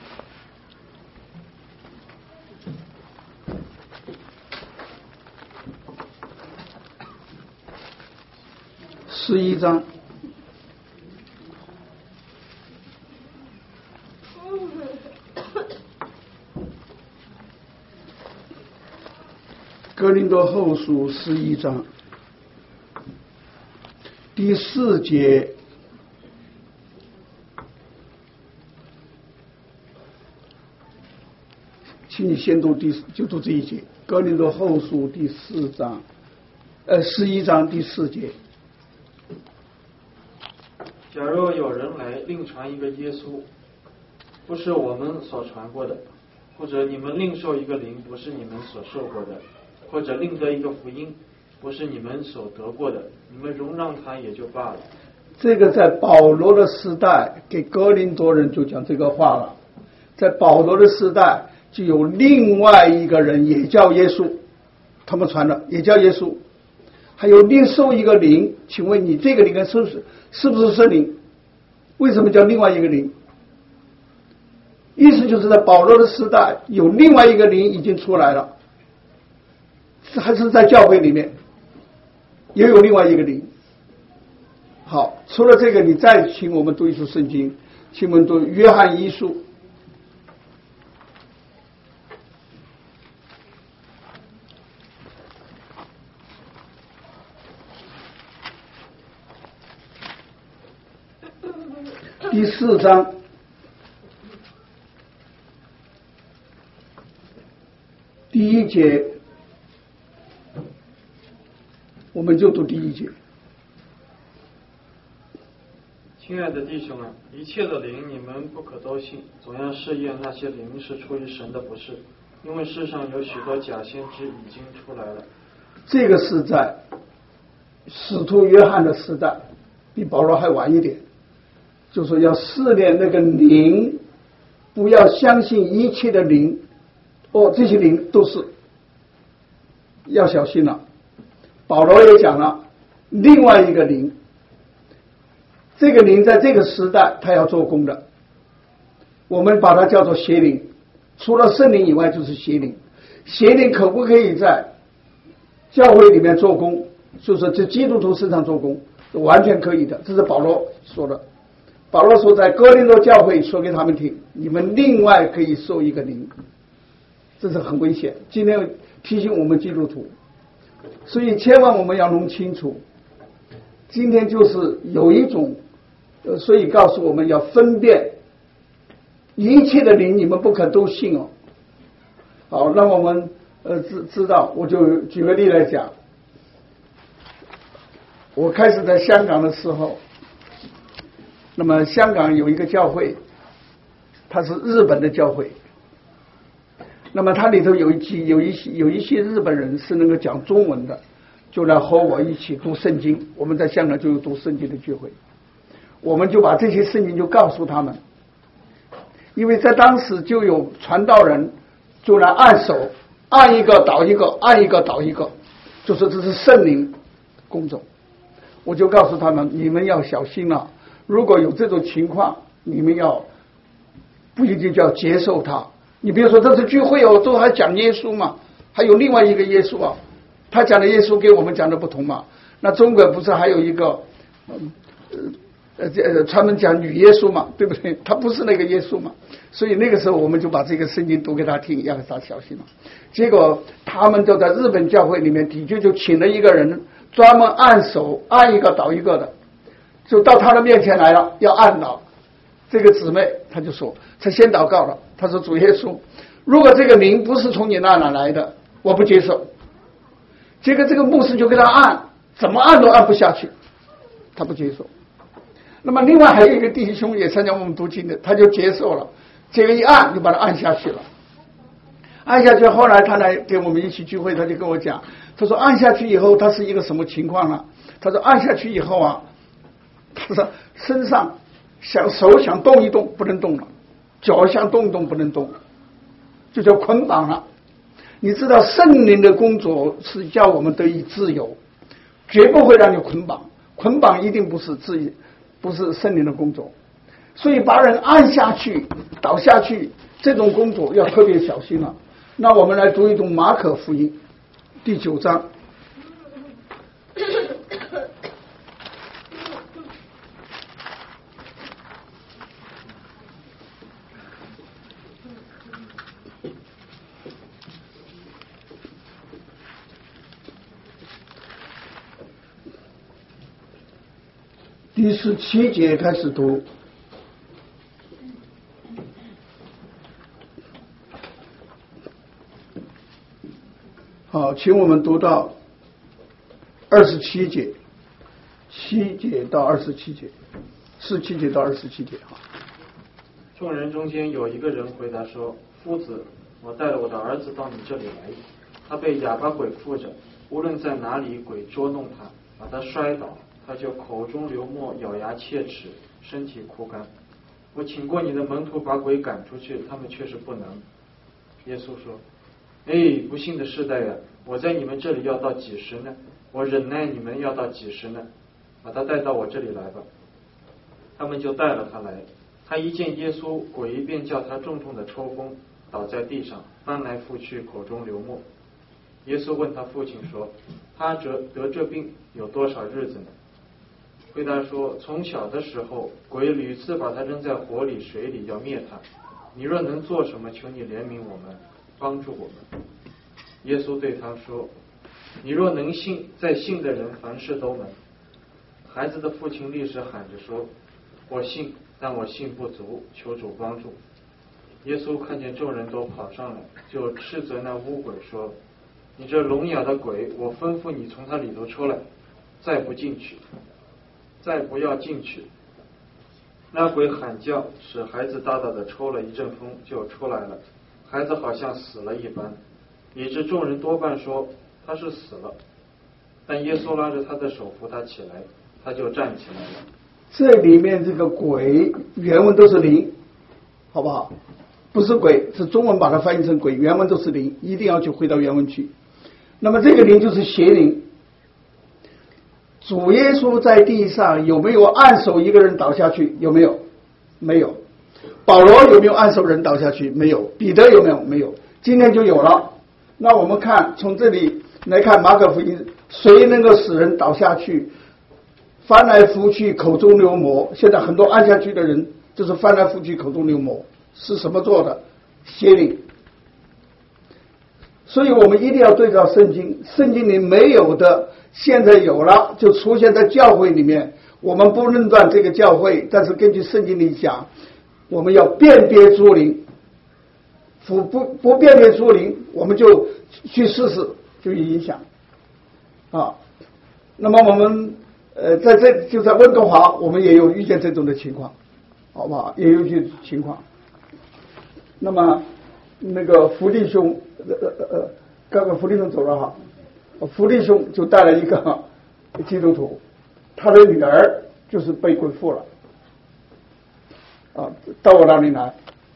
11章。哥林多后书11章第4节，请你先读就读这一节。哥林多后书第11章第4节。 假如有人来另传一个耶稣，不是我们所传过的，或者你们另受一个灵，不是你们所受过的，或者另得一个福音，不是你们所得过的，你们容让他也就罢了。 这个在保罗的时代给哥林多人就讲这个话了，在保罗的时代就有另外一个人也叫耶稣，他们传的也叫耶稣，还有另受一个灵，请问你这个灵是不是圣灵？为什么叫另外一个灵？意思就是在保罗的时代有另外一个灵已经出来了，还是在教会里面也有另外一个灵。好，除了这个，你再请我们读一处圣经，请我们读约翰一书。第4章第1节，我们就读第1节。 亲爱的弟兄啊，一切的灵你们不可都信，总要试验那些灵是出于神的不是，因为世上有许多假先知已经出来了。 这个是在使徒约翰的时代，比保罗还晚一点，就说要试炼那个灵，不要相信一切的灵，这些灵都是要小心了。保罗也讲了另外一个灵，这个灵在这个时代他要做工的，我们把它叫做邪灵，除了圣灵以外就是邪灵。邪灵可不可以在教会里面做工，就是在基督徒身上做工，完全可以的，这是保罗说的。保罗说在哥林多教会说给他们听，你们另外可以受一个灵，这是很危险。今天提醒我们基督徒，所以千万我们要弄清楚，今天就是有一种所以告诉我们要分辨一切的灵，你们不可都信哦。好，让我们知道，我就举个例来讲。我开始在香港的时候，那么香港有一个教会，它是日本的教会，那么它里头有一些日本人是能够讲中文的，就来和我一起读圣经。我们在香港就有读圣经的聚会，我们就把这些圣经就告诉他们，因为在当时就有传道人就来按手，按一个倒一个，按一个倒一个，就说这是圣灵工作。我就告诉他们，你们要小心了，如果有这种情况，你们要不一定就要接受它。你比如说这次聚会都还讲耶稣嘛，还有另外一个耶稣啊，他讲的耶稣跟我们讲的不同嘛。那中国不是还有一个专门讲女耶稣嘛，对不对？他不是那个耶稣嘛。所以那个时候我们就把这个圣经读给他听，要他小心了。结果他们就在日本教会里面的确就请了一个人专门按手，按一个倒一个的，就到他的面前来了，要按倒。这个姊妹他就说，他先祷告了，他说主耶稣，如果这个灵不是从你那来的，我不接受。结果这个牧师就给他按，怎么按都按不下去，他不接受。那么另外还有一个弟兄也参加我们读经的，他就接受了，这个一按就把他按下去了。按下去，后来他来跟我们一起聚会，他就跟我讲，他说按下去以后他是一个什么情况呢？他说按下去以后啊，他说身上手想动一动不能动了，脚想动一动不能动了，就叫捆绑了。你知道圣灵的工作是叫我们得以自由，绝不会让你捆绑，捆绑一定不是圣灵的工作。所以把人按下去倒下去这种工作要特别小心了。那我们来读一读马可福音第9章。第17节开始读。好，请我们读到27节，7节到27节，17节到27节。 众人中间有一个人回答说：“夫子，我带了我的儿子到你这里来，他被哑巴鬼附着，无论在哪里，鬼捉弄他，把他摔倒，他他就口中流沫，咬牙切齿，身体枯干。我请过你的门徒把鬼赶出去，他们却是不能。耶稣说：不幸的世代呀，我在你们这里要到几时呢？我忍耐你们要到几时呢？把他带到我这里来吧。他们就带了他来。他一见耶稣，鬼便叫他重重的抽风，倒在地上，翻来覆去，口中流沫。耶稣问他父亲说：他得这病有多少日子呢？回答说：从小的时候，鬼屡次把他扔在火里水里，要灭他。你若能做什么，求你怜悯我们，帮助我们。耶稣对他说：你若能信，在信的人凡事都能。孩子的父亲立时喊着说：我信，但我信不足，求主帮助。耶稣看见众人都跑上来，就斥责那污鬼说：你这聋哑的鬼，我吩咐你从他里头出来，再不要进去。那鬼喊叫，使孩子大大的抽了一阵风，就出来了。孩子好像死了一般，以致众人多半说他是死了。但耶稣拉着他的手扶他起来，他就站起来了。 这里面这个鬼原文都是灵，好不好？不是鬼，是中文把它翻译成鬼，原文都是灵，一定要去回到原文去。那么这个灵就是邪灵。主耶稣在地上有没有按手一个人倒下去？有没有？没有。保罗有没有按手人倒下去？没有。彼得有没有？没有。今天就有了。那我们看从这里来看马可福音，谁能够使人倒下去，翻来覆去，口中流沫？现在很多按下去的人就是翻来覆去，口中流沫，是什么做的？邪灵。所以我们一定要对照圣经，圣经里没有的现在有了，就出现在教会里面。我们不论断这个教会，但是根据圣经里讲，我们要辨别诸灵，不辨别诸灵，我们就去试试，就有影响啊。那么我们在温哥华，我们也有遇见这种的情况，好不好？也有些情况。那么那个福利兄，刚刚福利兄走了哈，福利兄就带了一个基督徒，他的女儿就是被鬼附了，到我那里来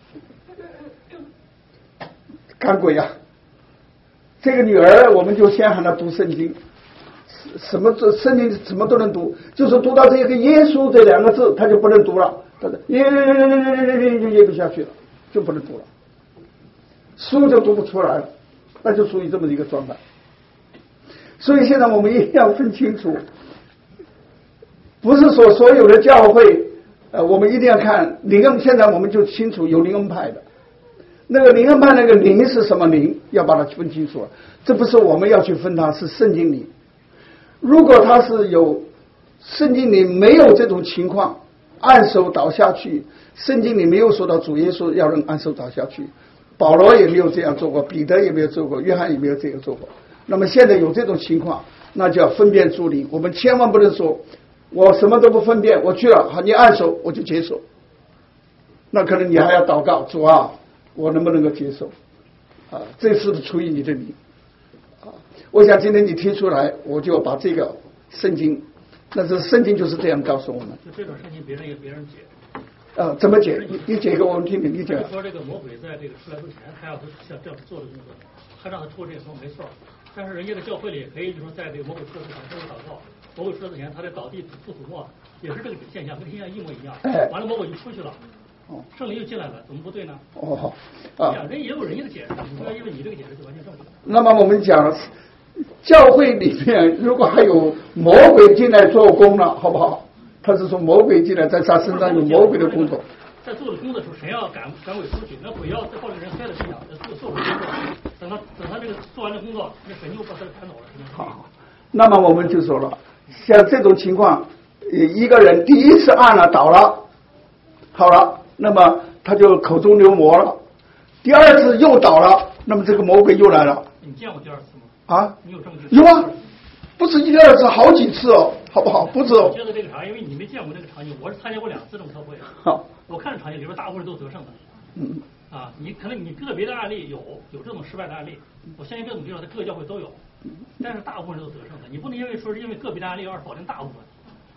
赶鬼啊！这个女儿我们就先喊她读圣经，圣经什么都能读，就是读到这个耶稣这两个字，她就不能读了，她就咽不下去了，就不能读了。书就读不出来了，那就属于这么一个状态。所以现在我们一定要分清楚，不是说所有的教会，我们一定要看灵恩。现在我们就清楚有灵恩派的，那个灵恩派那个灵是什么灵，要把它分清楚了。这不是我们要去分它，是圣经里。如果他是有圣经里没有这种情况，按手倒下去，圣经里没有说到主耶稣要人按手倒下去。保罗也没有这样做过，彼得也没有做过，约翰也没有这样做过。那么现在有这种情况，那就要分辨诸灵。我们千万不能说我什么都不分辨，我去了，好，你按手我就接受。那可能你还要祷告，主啊，我能不能够接受？这是不是出于你的名？我想今天你提出来，我就把这个圣经，那这圣经就是这样告诉我们。 就这种圣经，别人解。 怎么解？你解给我们听听，你解。 说这个魔鬼在这个出来之前，他要像这样做的工作，他让他出这个风没错。但是人家的教会里也可以，就是说在这个魔鬼出来之前，他会祷告；魔鬼出来之前，他在倒地吐土沫，也是这个现象，跟现象一模一样。完了，魔鬼就出去了，圣灵又进来了，怎么不对呢？人也有人家的解释，你不要因为你这个解释就完全正确。 那么我们讲，教会里面如果还有魔鬼进来做工了，好不好？他是说魔鬼进来，在他身上有魔鬼的工作。 在做的工作的时候，谁要赶鬼出去？那鬼要在抱着人开了心想，做工作。等他这个做完了工作，那神又把他赶走了。 好，那么我们就说了，像这种情况，一个人第一次按了倒了，好了，那么他就口中流沫了；第二次又倒了，那么这个魔鬼又来了。 你见过第二次吗？你有证据？ 有啊，不是一第二次，好几次哦。好不好？不是哦。 我觉得这个啥，因为你没见过这个场景，我是参加过2次这种特会。 好， 我看场景里边大部分都得胜的。你可能你个别的案例有这种失败的案例，我相信这种地方在各个教会都有，但是大部分都是得胜的。你不能因为说是因为个别的案例而否定大部分。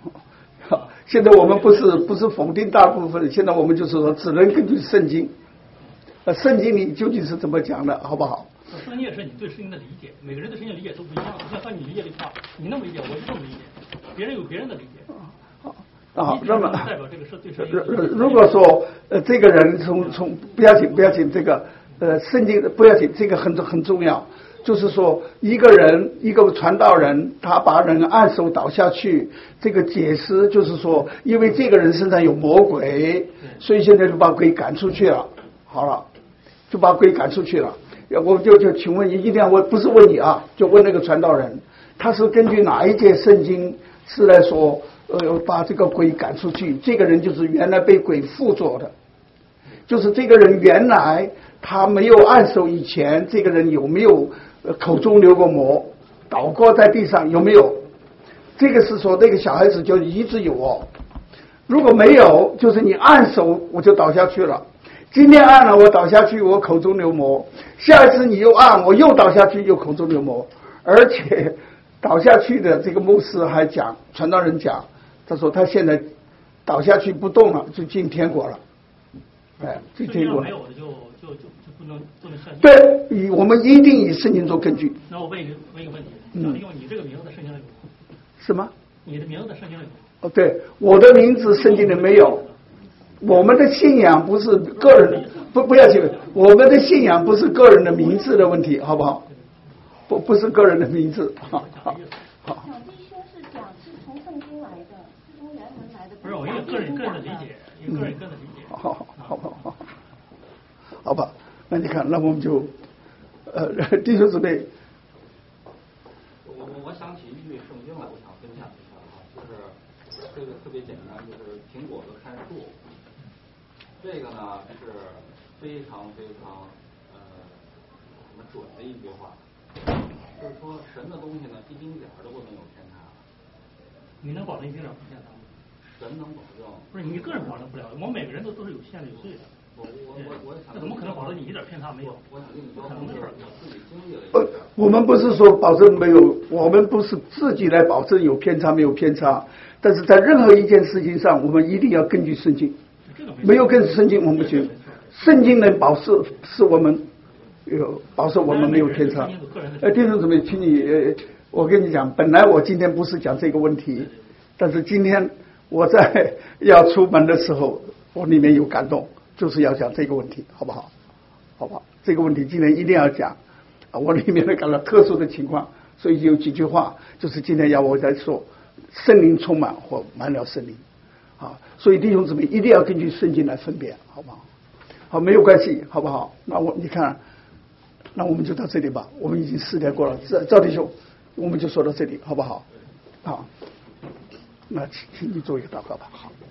好，现在我们不是否定大部分，现在我们就是说只能根据圣经，圣经里究竟是怎么讲的，好不好？ 圣经也是你对圣经的理解，每个人对圣经理解都不一样。就像你理解的话，你那么理解，我就这么理解，别人有别人的理解。 好，那么代表这个是对圣经。 如果说这个人从不要紧这个圣经不要紧，这个很重要。就是说，一个传道人，他把人按手倒下去，这个解释就是说，因为这个人身上有魔鬼，所以现在就把鬼赶出去了。好了，就把鬼赶出去了。我就请问，一定要问，不是问你啊，就问那个传道人，他是根据哪一节圣经是来说，把这个鬼赶出去？这个人就是原来被鬼附着的，就是这个人原来他没有按手以前，这个人有没有口中流过沫，倒过在地上有没有？这个是说那个小孩子就一直有哦。如果没有，就是你按手我就倒下去了。今天按了我倒下去，我口中流沫；下一次你又按，我又倒下去，又口中流沫。而且倒下去的这个牧师还讲，传道人讲，他说他现在倒下去不动了，就进天国了。哎，进天国了。 没有的就不能相信。 对，我们一定以圣经做根据。 那我问一个问题，因为你这个名字在圣经里有。 什么？ 你的名字在圣经里有。 哦，对，我的名字圣经里没有。我们的信仰不是个人，不要紧，我们的信仰不是个人的名字的问题，好不好？不是个人的名字，好。 小弟兄是讲是从圣经来的，是从原文来的。 不是，我一个个人的理解，一个人的理解。 好吧，那你看，那我们就弟兄姊妹， 我想起一句圣经来，我想分享一下啊，就是这个特别简单，就是苹果的看树。这个呢是非常怎么准的一句话，就是说神的东西呢一丁点儿都不能有偏差。 你能保证一丁点儿不偏差吗？ 神能保证。 不是你个人保证不了，我们每个人都是有限的有罪的。 我想。 那怎么可能保证你一点偏差没有？ 我想跟你说，可能是我自己经历了一个。 我们不是说保证没有，我们不是自己来保证有偏差没有偏差，但是在任何一件事情上，我们一定要根据圣经。没有跟圣经我们不行，圣经能保释是我们保守我们没有偏差。弟兄姊妹，请你我跟你讲，本来我今天不是讲这个问题，但是今天我在要出门的时候，我里面有感动，就是要讲这个问题，好不好？好不好？这个问题今天一定要讲啊！我里面的感到特殊的情况，所以有几句话，就是今天要我在说，圣灵充满或满了圣灵。啊，所以弟兄姊妹一定要根据圣经来分辨，好不好？好，没有关系，好不好？那你看，那我们就到这里吧。我们已经4点过了，赵弟兄，我们就说到这里，好不好？好，那请你做一个祷告吧。好。